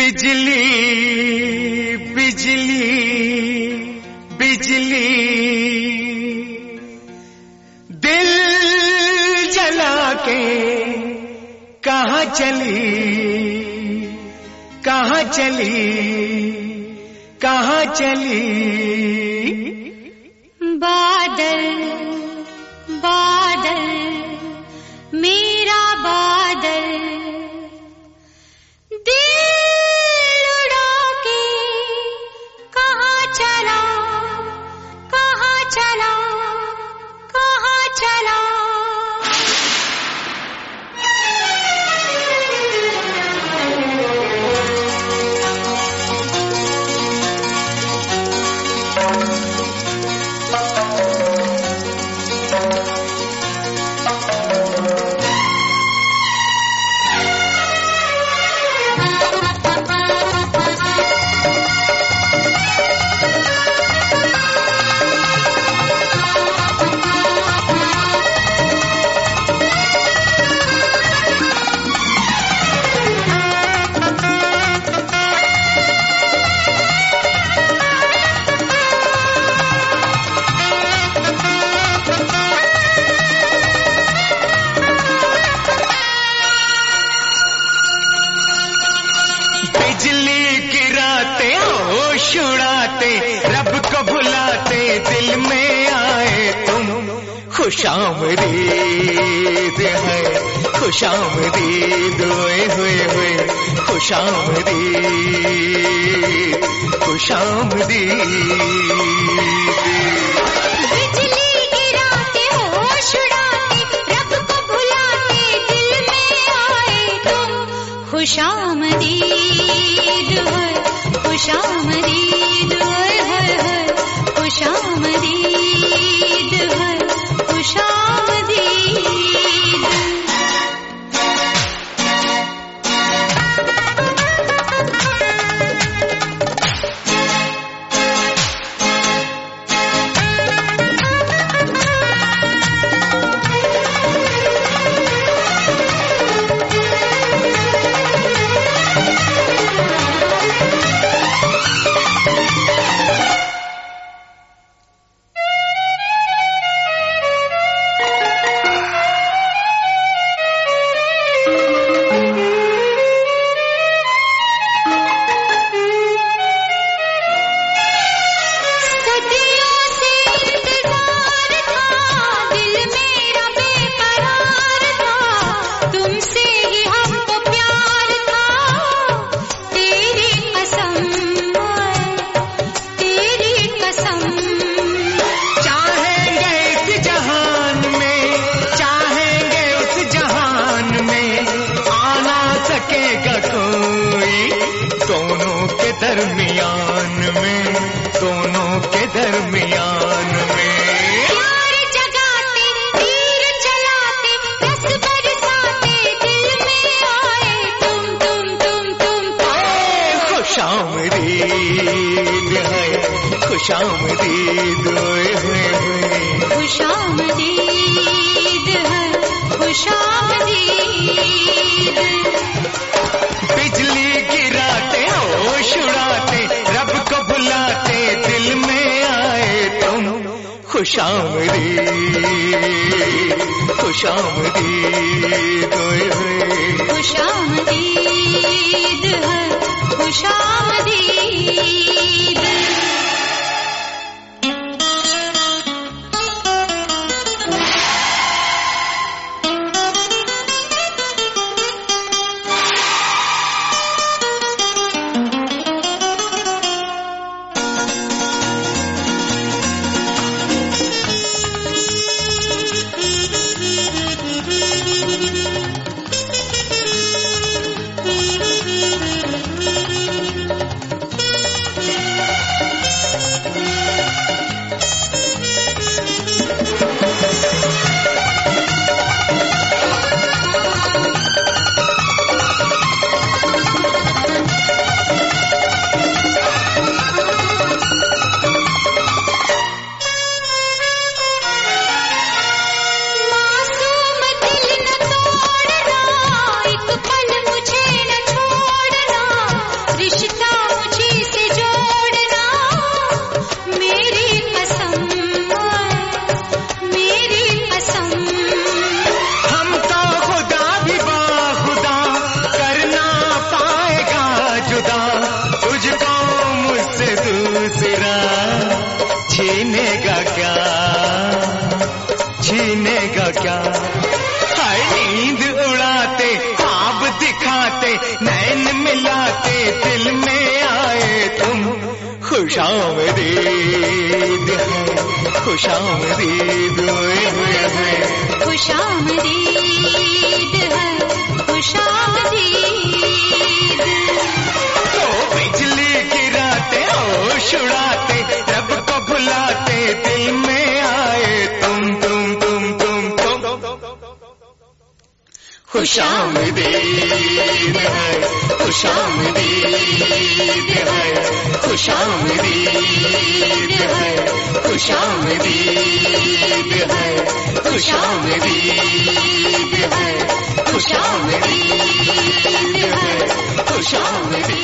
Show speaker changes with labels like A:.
A: बिजली बिजली बिजली दिल जला के कहाँ चली कहाँ चली कहाँ चली।
B: बादल बादल मेरा बादल दिल उड़ा के कहाँ चला कहाँ चला कहाँ चला।
A: बिजली गिराते होश उड़ाते रब को भुलाते दिल में आए तुम। खुशामदीद है खुशामदीद ओए होए होए खुशामदीद खुशामदीद।
B: बिजली गिराते होश उड़ाते रब को भुलाते दिल में आए तुम। खुशामदीद है खुशामदीद ओए होए होए खुशामदीद है खुशामदीद।
A: दरमियान में दोनों के दरमियान में
B: प्यार जगाते तीर चलाते रस बरसाते दिल में आए तुम।
A: खुशामदीद है खुशामदीद ओए होए होए
B: खुशामदीद है खुशामदीद।
A: बिजली गिराते होश उड़ाते रब को भुलाते दिल में आए तुम। खुशामदीद खुशामदीद ओए होए
B: खुशामदीद है खुशामदीद।
A: नैन मिलाते दिल में आए तुम। खुशामदीद है, खुशामदीद हुए हुए हुए।
B: खुशामदीद है, खुशामदीद।
A: तो बिजली गिराते होश उड़ाते रब को भुलाते दिल में आए तुम। खुशामदीद है, खुशामदीद है, खुशामदीद है, खुशामदीद है, खुशामदीद है, खुशामदीद है, खुशामदीद।